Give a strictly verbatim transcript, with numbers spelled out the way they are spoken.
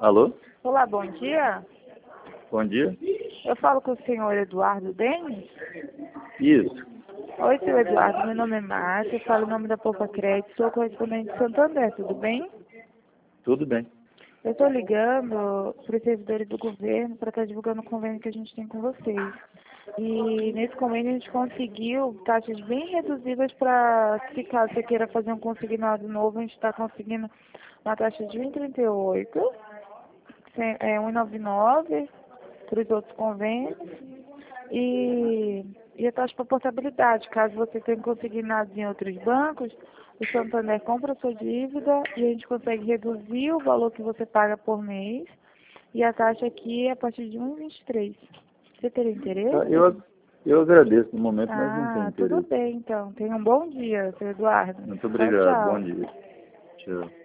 Alô? Olá, bom dia. Bom dia. Eu falo com o senhor Eduardo Denis? Isso. Oi, senhor Eduardo, meu nome é Márcia, eu falo em nome da Poupa Crédito, sou correspondente de Santander, tudo bem? Tudo bem. Eu estou ligando para os servidores do governo para estar divulgando o convênio que a gente tem com vocês. E nesse convênio a gente conseguiu taxas bem reduzidas para, se caso você queira fazer um consignado novo, a gente está conseguindo uma taxa de um vírgula trinta e oito, é, um vírgula noventa e nove para os outros convênios. E, e a taxa para portabilidade, caso você tenha consignado em outros bancos, o Santander compra a sua dívida e a gente consegue reduzir o valor que você paga por mês. E a taxa aqui é a partir de um vírgula vinte e três. Você teria Tá, interesse? Eu, eu agradeço no momento, mas não tenho Ah, tudo interesse. bem então. Tenha um bom dia, seu Eduardo. Muito Tchau, obrigado. Bom tchau. dia. Tchau.